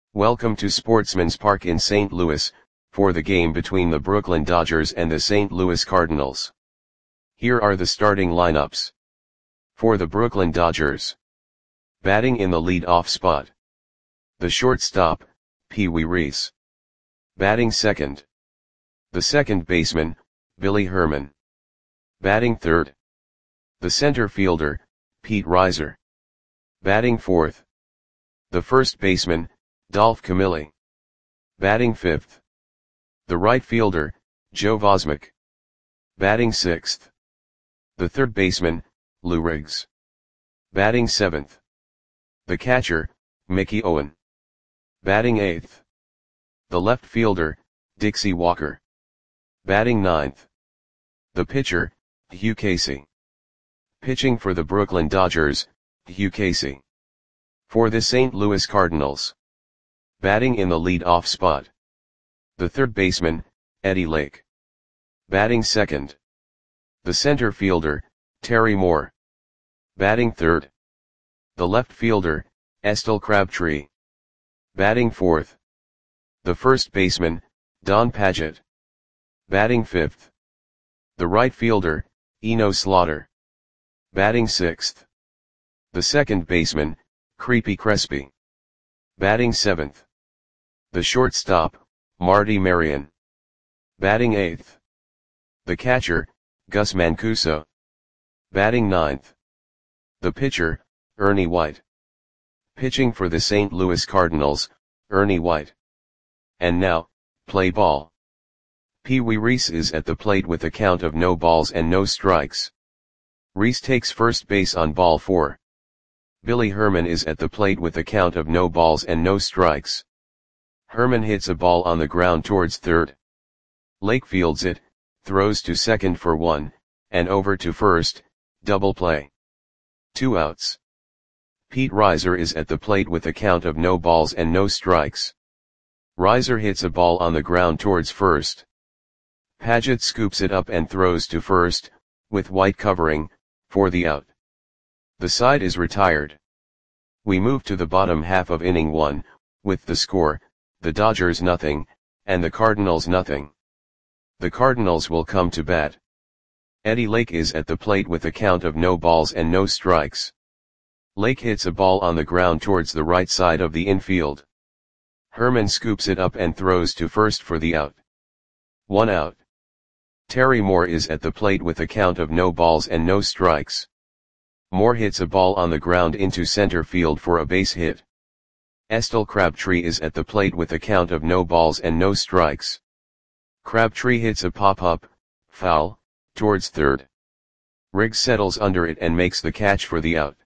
Welcome to Sportsman's Park in St. Louis, for the game between the Brooklyn Dodgers and the St. Louis Cardinals. Here are the starting lineups. For the Brooklyn Dodgers. Batting in the lead-off spot. The shortstop, Pee Wee Reese. Batting second. The second baseman, Billy Herman. Batting third. The center fielder, Pete Reiser. Batting fourth. The first baseman, Dolph Camilli. Batting fifth. The right fielder, Joe Vosmick. Batting sixth. The third baseman, Lou Riggs. Batting seventh. The catcher, Mickey Owen. Batting eighth. The left fielder, Dixie Walker. Batting ninth. The pitcher, Hugh Casey. Pitching for the Brooklyn Dodgers, Hugh Casey. For the St. Louis Cardinals. Batting in the lead-off spot. The third baseman, Eddie Lake. Batting second. The center fielder, Terry Moore. Batting third. The left fielder, Estelle Crabtree. Batting fourth. The first baseman, Don Padgett. Batting fifth. The right fielder, Eno Slaughter. Batting sixth. The second baseman, Creepy Crespi. Batting seventh. The shortstop, Marty Marion. Batting eighth. The catcher, Gus Mancuso. Batting ninth. The pitcher, Ernie White. Pitching for the St. Louis Cardinals, Ernie White. And now, play ball. Pee Wee Reese is at the plate with a count of no balls and no strikes. Reese takes first base on ball 4. Billy Herman is at the plate with a count of no balls and no strikes. Herman hits a ball on the ground towards third. Lake fields it, throws to second for 1, and over to first, double play. 2 outs. Pete Reiser is at the plate with a count of no balls and no strikes. Reiser hits a ball on the ground towards first. Padgett scoops it up and throws to first, with White covering, for the out. The side is retired. We move to the bottom half of inning 1, with the score, the Dodgers nothing, and the Cardinals nothing. The Cardinals will come to bat. Eddie Lake is at the plate with a count of no balls and no strikes. Lake hits a ball on the ground towards the right side of the infield. Herman scoops it up and throws to first for the out. 1 out. Terry Moore is at the plate with a count of no balls and no strikes. Moore hits a ball on the ground into center field for a base hit. Estelle Crabtree is at the plate with a count of no balls and no strikes. Crabtree hits a pop-up, foul, towards third. Riggs settles under it and makes the catch for the out.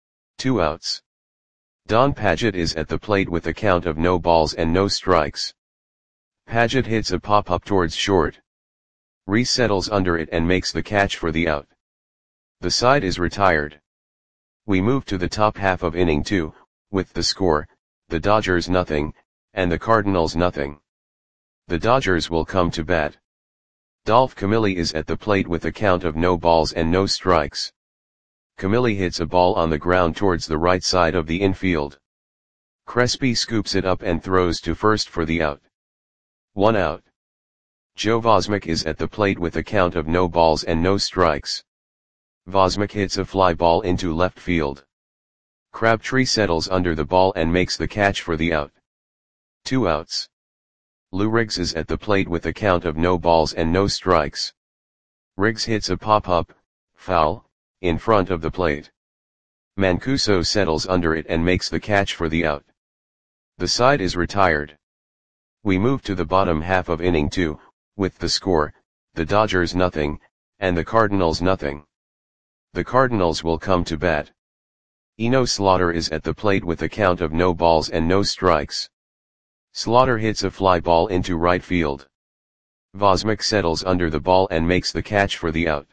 2 outs. Don Padgett is at the plate with a count of no balls and no strikes. Padgett hits a pop-up towards short. Reese settles under it and makes the catch for the out. The side is retired. We move to the top half of inning 2, with the score, the Dodgers nothing, and the Cardinals nothing. The Dodgers will come to bat. Dolph Camilli is at the plate with a count of no balls and no strikes. Camilli hits a ball on the ground towards the right side of the infield. Crespi scoops it up and throws to first for the out. 1 out. Joe Vosmick is at the plate with a count of no balls and no strikes. Vosmick hits a fly ball into left field. Crabtree settles under the ball and makes the catch for the out. 2 outs. Lou Riggs is at the plate with a count of no balls and no strikes. Riggs hits a pop-up, foul, in front of the plate. Mancuso settles under it and makes the catch for the out. The side is retired. We move to the bottom half of inning 2, with the score, the Dodgers nothing, and the Cardinals nothing. The Cardinals will come to bat. Eno Slaughter is at the plate with a count of no balls and no strikes. Slaughter hits a fly ball into right field. Vosmick settles under the ball and makes the catch for the out.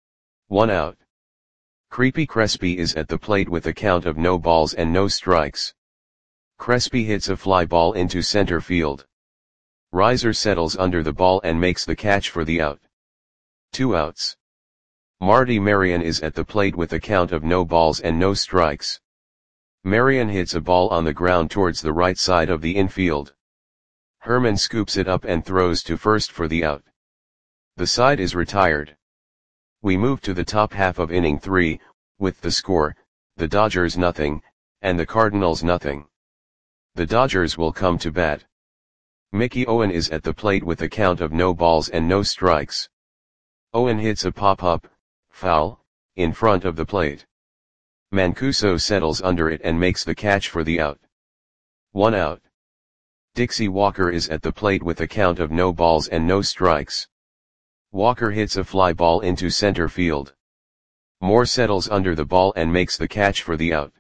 1 out. Creepy Crespi is at the plate with a count of no balls and no strikes. Crespi hits a fly ball into center field. Reiser settles under the ball and makes the catch for the out. 2 outs. Marty Marion is at the plate with a count of no balls and no strikes. Marion hits a ball on the ground towards the right side of the infield. Herman scoops it up and throws to first for the out. The side is retired. We move to the top half of inning 3, with the score, the Dodgers nothing, and the Cardinals nothing. The Dodgers will come to bat. Mickey Owen is at the plate with a count of no balls and no strikes. Owen hits a pop-up, foul, in front of the plate. Mancuso settles under it and makes the catch for the out. 1 out. Dixie Walker is at the plate with a count of no balls and no strikes. Walker hits a fly ball into center field. Moore settles under the ball and makes the catch for the out.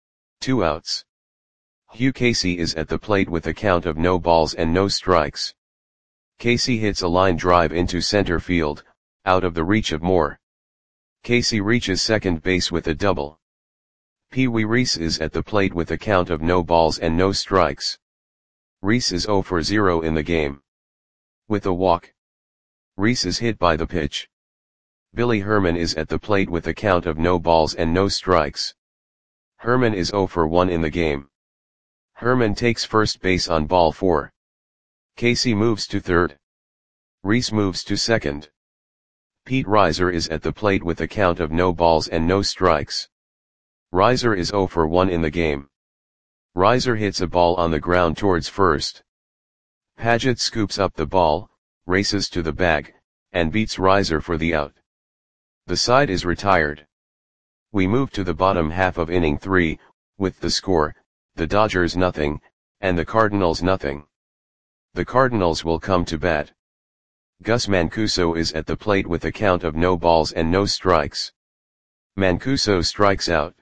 2 outs. Hugh Casey is at the plate with a count of no balls and no strikes. Casey hits a line drive into center field, out of the reach of Moore. Casey reaches second base with a double. Pee Wee Reese is at the plate with a count of no balls and no strikes. Reese is 0 for 0 in the game. With a walk. Reese is hit by the pitch. Billy Herman is at the plate with a count of no balls and no strikes. Herman is 0 for 1 in the game. Herman takes first base on ball 4. Casey moves to third. Reese moves to second. Pete Reiser is at the plate with a count of no balls and no strikes. Reiser is 0 for 1 in the game. Reiser hits a ball on the ground towards first. Paget scoops up the ball, races to the bag, and beats Reiser for the out. The side is retired. We move to the bottom half of inning 3, with the score, the Dodgers nothing, and the Cardinals nothing. The Cardinals will come to bat. Gus Mancuso is at the plate with a count of no balls and no strikes. Mancuso strikes out.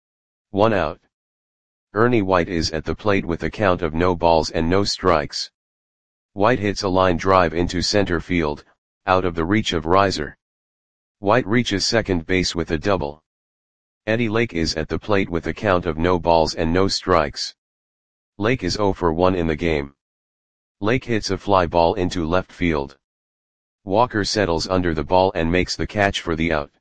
1 out. Ernie White is at the plate with a count of no balls and no strikes. White hits a line drive into center field, out of the reach of Reiser. White reaches second base with a double. Eddie Lake is at the plate with a count of no balls and no strikes. Lake is 0 for 1 in the game. Lake hits a fly ball into left field. Walker settles under the ball and makes the catch for the out.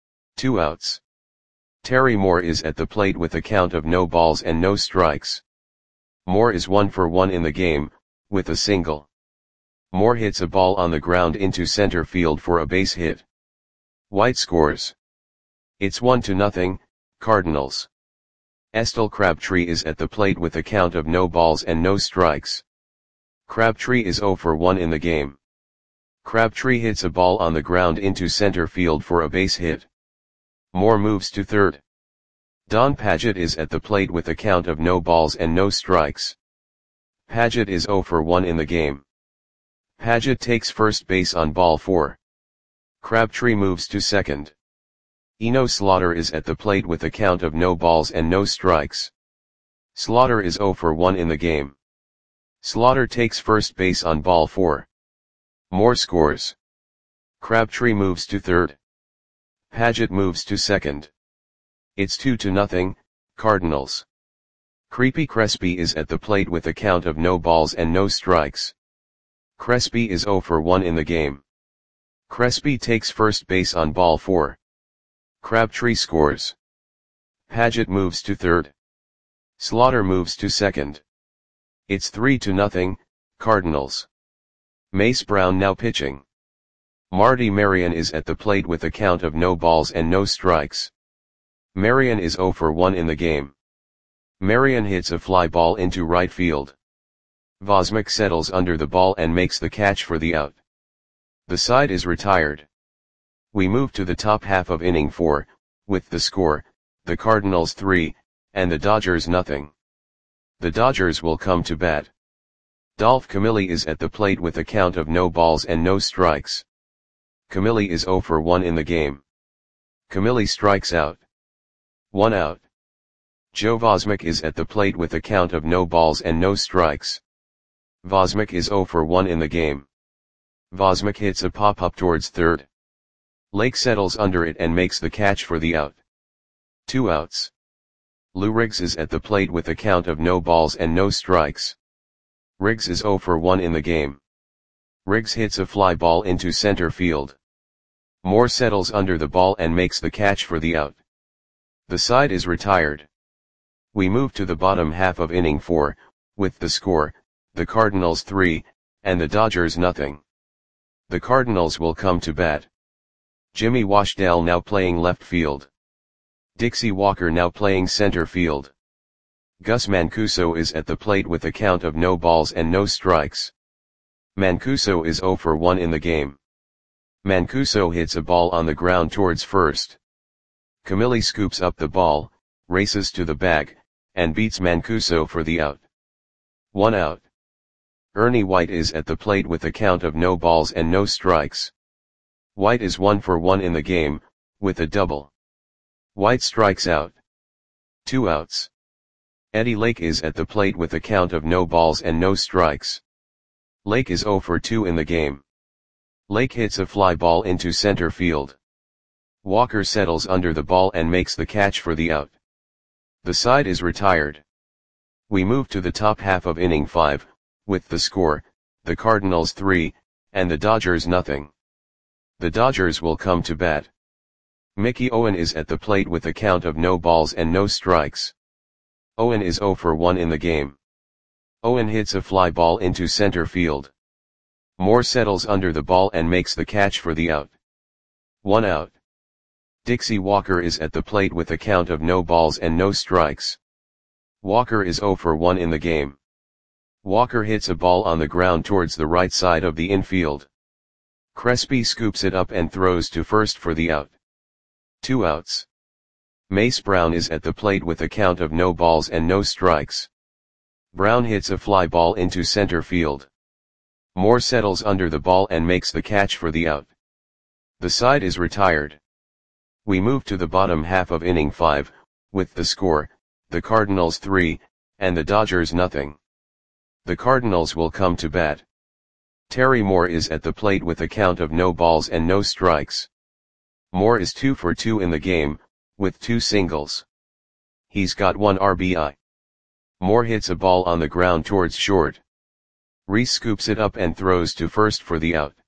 2 outs. Terry Moore is at the plate with a count of no balls and no strikes. Moore is 1 for 1 in the game, with a single. Moore hits a ball on the ground into center field for a base hit. White scores. It's 1-0, Cardinals. Estel Crabtree is at the plate with a count of no balls and no strikes. Crabtree is 0 for 1 in the game. Crabtree hits a ball on the ground into center field for a base hit. Moore moves to third. Don Paget is at the plate with a count of no balls and no strikes. Paget is 0 for 1 in the game. Paget takes first base on ball 4. Crabtree moves to second. Eno Slaughter is at the plate with a count of no balls and no strikes. Slaughter is 0 for 1 in the game. Slaughter takes first base on ball 4. Moore scores. Crabtree moves to third. Paget moves to second. It's 2-0, Cardinals. Creepy Crespi is at the plate with a count of no balls and no strikes. Crespi is 0 for 1 in the game. Crespi takes first base on ball 4. Crabtree scores. Paget moves to third. Slaughter moves to second. It's 3-0, Cardinals. Mace Brown now pitching. Marty Marion is at the plate with a count of no balls and no strikes. Marion is 0 for 1 in the game. Marion hits a fly ball into right field. Vosmic settles under the ball and makes the catch for the out. The side is retired. We move to the top half of inning 4, with the score, the Cardinals 3, and the Dodgers nothing. The Dodgers will come to bat. Dolph Camilli is at the plate with a count of no balls and no strikes. Camilli is 0 for 1 in the game. Camilli strikes out. 1 out. Joe Vosmic is at the plate with a count of no balls and no strikes. Vosmic is 0 for 1 in the game. Vosmic hits a pop-up towards third. Lake settles under it and makes the catch for the out. 2 outs. Lou Riggs is at the plate with a count of no balls and no strikes. Riggs is 0 for 1 in the game. Riggs hits a fly ball into center field. Moore settles under the ball and makes the catch for the out. The side is retired. We move to the bottom half of inning 4, with the score, the Cardinals 3, and the Dodgers nothing. The Cardinals will come to bat. Jimmy Washdale now playing left field. Dixie Walker now playing center field. Gus Mancuso is at the plate with a count of no balls and no strikes. Mancuso is 0 for 1 in the game. Mancuso hits a ball on the ground towards first. Camilli scoops up the ball, races to the bag, and beats Mancuso for the out. 1 out. Ernie White is at the plate with a count of no balls and no strikes. White is 1 for 1 in the game, with a double. White strikes out. 2 outs. Eddie Lake is at the plate with a count of no balls and no strikes. Lake is 0 for 2 in the game. Lake hits a fly ball into center field. Walker settles under the ball and makes the catch for the out. The side is retired. We move to the top half of inning 5, with the score, the Cardinals 3, and the Dodgers nothing. The Dodgers will come to bat. Mickey Owen is at the plate with a count of no balls and no strikes. Owen is 0 for 1 in the game. Owen hits a fly ball into center field. Moore settles under the ball and makes the catch for the out. 1 out. Dixie Walker is at the plate with a count of no balls and no strikes. Walker is 0 for 1 in the game. Walker hits a ball on the ground towards the right side of the infield. Crespi scoops it up and throws to first for the out. 2 outs. Mace Brown is at the plate with a count of no balls and no strikes. Brown hits a fly ball into center field. Moore settles under the ball and makes the catch for the out. The side is retired. We move to the bottom half of inning 5, with the score, the Cardinals 3, and the Dodgers nothing. The Cardinals will come to bat. Terry Moore is at the plate with a count of no balls and no strikes. Moore is 2 for 2 in the game, with 2 singles. He's got 1 RBI. Moore hits a ball on the ground towards short. Reese scoops it up and throws to first for the out.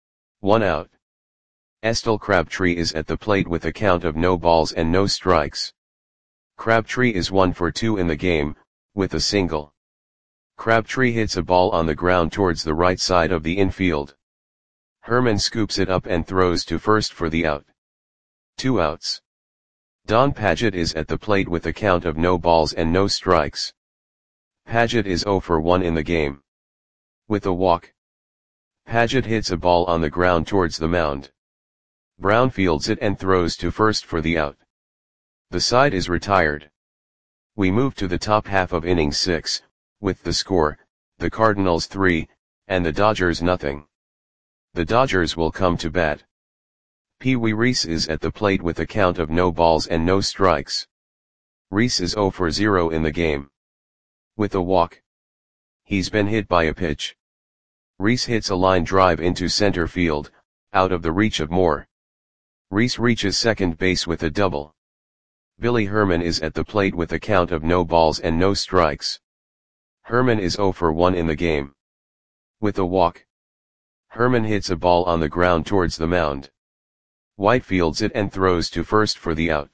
1 out. Estel Crabtree is at the plate with a count of no balls and no strikes. Crabtree is 1 for 2 in the game, with a single. Crabtree hits a ball on the ground towards the right side of the infield. Herman scoops it up and throws to first for the out. 2 outs. Don Padgett is at the plate with a count of no balls and no strikes. Padgett is 0 for 1 in the game. With a walk. Padgett hits a ball on the ground towards the mound. Brown fields it and throws to first for the out. The side is retired. We move to the top half of inning 6, with the score, the Cardinals 3, and the Dodgers nothing. The Dodgers will come to bat. Pee Wee Reese is at the plate with a count of no balls and no strikes. Reese is 0 for 0 in the game. With a walk. He's been hit by a pitch. Reese hits a line drive into center field, out of the reach of Moore. Reese reaches second base with a double. Billy Herman is at the plate with a count of no balls and no strikes. Herman is 0 for 1 in the game. With a walk. Herman hits a ball on the ground towards the mound. White fields it and throws to first for the out.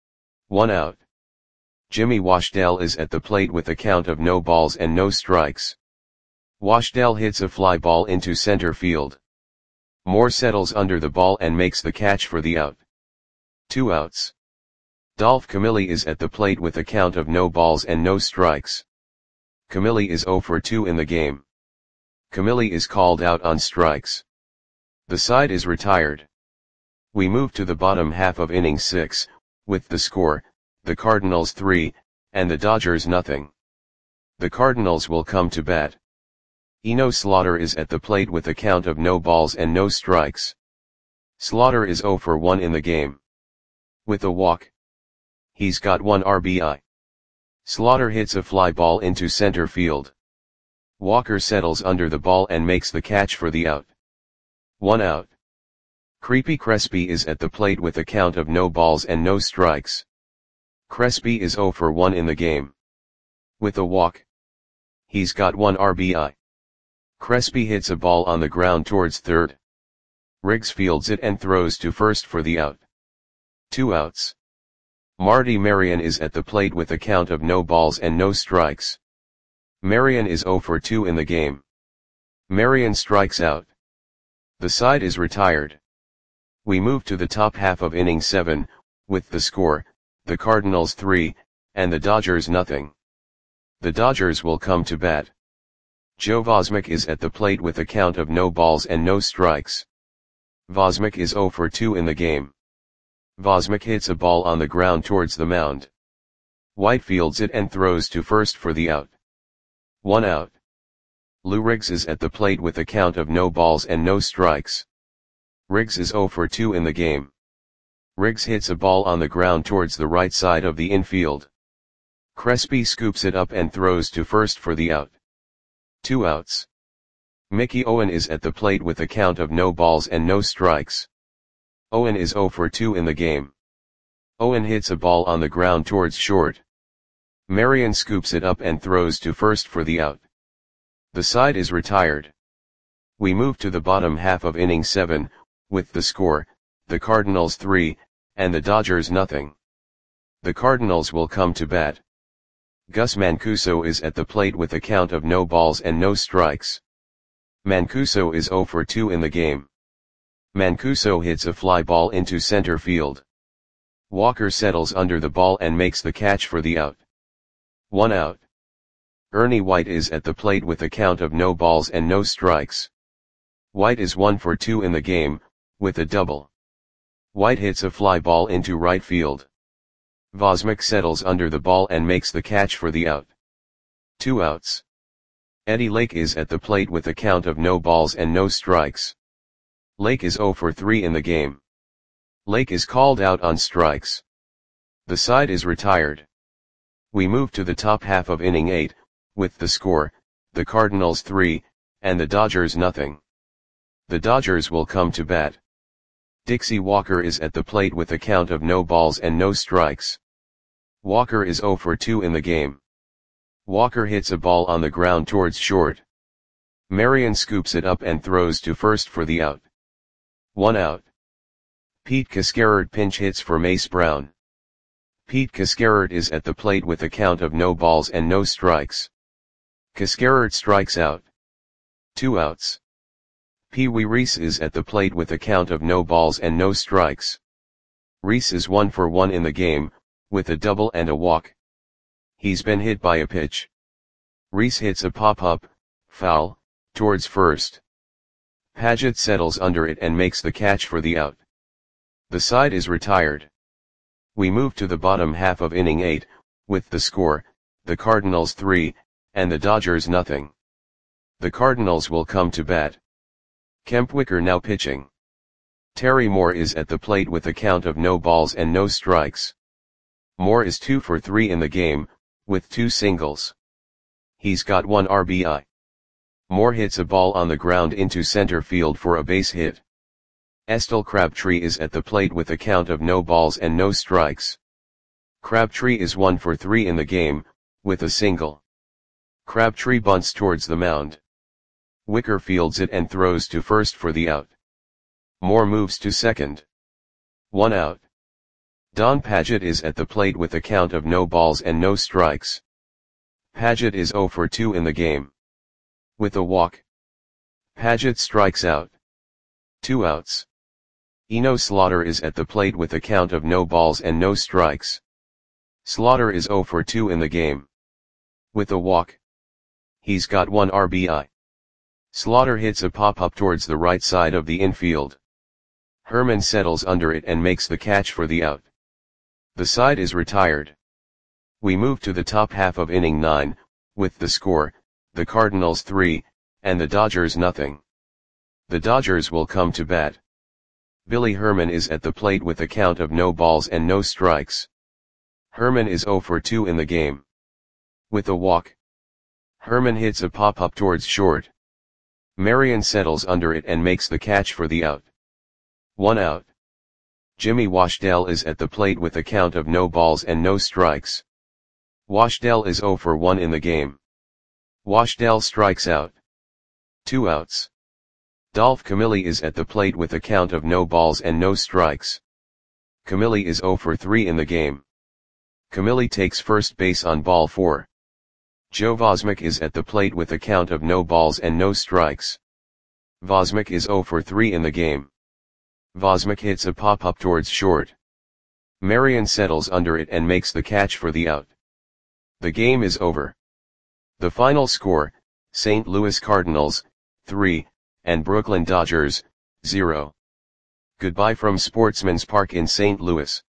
1 out. Jimmy Washdale is at the plate with a count of no balls and no strikes. Washdale hits a fly ball into center field. Moore settles under the ball and makes the catch for the out. 2 outs. Dolph Camilli is at the plate with a count of no balls and no strikes. Camilli is 0 for 2 in the game. Camilli is called out on strikes. The side is retired. We move to the bottom half of inning 6, with the score, the Cardinals 3, and the Dodgers nothing. The Cardinals will come to bat. Eno Slaughter is at the plate with a count of no balls and no strikes. Slaughter is 0 for 1 in the game. With a walk. He's got 1 RBI. Slaughter hits a fly ball into center field. Walker settles under the ball and makes the catch for the out. 1 out. Creepy Crespi is at the plate with a count of no balls and no strikes. Crespi is 0 for 1 in the game. With a walk. He's got 1 RBI. Crespi hits a ball on the ground towards third. Riggs fields it and throws to first for the out. 2 outs. Marty Marion is at the plate with a count of no balls and no strikes. Marion is 0 for 2 in the game. Marion strikes out. The side is retired. We move to the top half of inning 7, with the score, the Cardinals 3, and the Dodgers nothing. The Dodgers will come to bat. Joe Vosmek is at the plate with a count of no balls and no strikes. Vosmek is 0 for 2 in the game. Vosmek hits a ball on the ground towards the mound. White fields it and throws to first for the out. 1 out. Lou Riggs is at the plate with a count of no balls and no strikes. Riggs is 0 for 2 in the game. Riggs hits a ball on the ground towards the right side of the infield. Crespi scoops it up and throws to first for the out. 2 outs. Mickey Owen is at the plate with a count of no balls and no strikes. Owen is 0 for 2 in the game. Owen hits a ball on the ground towards short. Marion scoops it up and throws to first for the out. The side is retired. We move to the bottom half of inning 7, with the score, the Cardinals 3, and the Dodgers nothing. The Cardinals will come to bat. Gus Mancuso is at the plate with a count of no balls and no strikes. Mancuso is 0 for 2 in the game. Mancuso hits a fly ball into center field. Walker settles under the ball and makes the catch for the out. 1 out. Ernie White is at the plate with a count of no balls and no strikes. White is 1 for 2 in the game, with a double. White hits a fly ball into right field. Vosmek settles under the ball and makes the catch for the out. 2 outs. Eddie Lake is at the plate with a count of no balls and no strikes. Lake is 0 for 3 in the game. Lake is called out on strikes. The side is retired. We move to the top half of inning 8, with the score, the Cardinals 3, and the Dodgers nothing. The Dodgers will come to bat. Dixie Walker is at the plate with a count of no balls and no strikes. Walker is 0 for 2 in the game. Walker hits a ball on the ground towards short. Marion scoops it up and throws to first for the out. 1 out. Pete Cascarard pinch hits for Mace Brown. Pete Cascarard is at the plate with a count of no balls and no strikes. Cascarard strikes out. 2 outs. Pee Wee Reese is at the plate with a count of no balls and no strikes. Reese is 1 for 1 in the game, with a double and a walk. He's been hit by a pitch. Reese hits a pop-up, foul, towards first. Paget settles under it and makes the catch for the out. The side is retired. We move to the bottom half of inning 8, with the score, the Cardinals 3, and the Dodgers nothing. The Cardinals will come to bat. Kemp Wicker now pitching. Terry Moore is at the plate with a count of no balls and no strikes. Moore is 2 for 3 in the game, with 2 singles. He's got 1 RBI. Moore hits a ball on the ground into center field for a base hit. Estel Crabtree is at the plate with a count of no balls and no strikes. Crabtree is 1 for 3 in the game, with a single. Crabtree bunts towards the mound. Wicker fields it and throws to first for the out. Moore moves to second. 1 out. Don Paget is at the plate with a count of no balls and no strikes. Paget is 0 for 2 in the game. With a walk. Paget strikes out. 2 outs. Eno Slaughter is at the plate with a count of no balls and no strikes. Slaughter is 0 for 2 in the game. With a walk. He's got 1 RBI. Slaughter hits a pop-up towards the right side of the infield. Herman settles under it and makes the catch for the out. The side is retired. We move to the top half of inning 9, with the score, the Cardinals 3, and the Dodgers nothing. The Dodgers will come to bat. Billy Herman is at the plate with a count of no balls and no strikes. Herman is 0 for 2 in the game. With a walk. Herman hits a pop-up towards short. Marion settles under it and makes the catch for the out. 1 out. Jimmy Washdell is at the plate with a count of no balls and no strikes. Washdell is 0 for 1 in the game. Washdell strikes out. 2 outs. Dolph Camilli is at the plate with a count of no balls and no strikes. Camilli is 0 for 3 in the game. Camille takes first base on ball 4. Joe Vosmik is at the plate with a count of no balls and no strikes. Vosmik is 0 for 3 in the game. Vosmik hits a pop-up towards short. Marion settles under it and makes the catch for the out. The game is over. The final score, St. Louis Cardinals, 3, and Brooklyn Dodgers, 0. Goodbye from Sportsman's Park in St. Louis.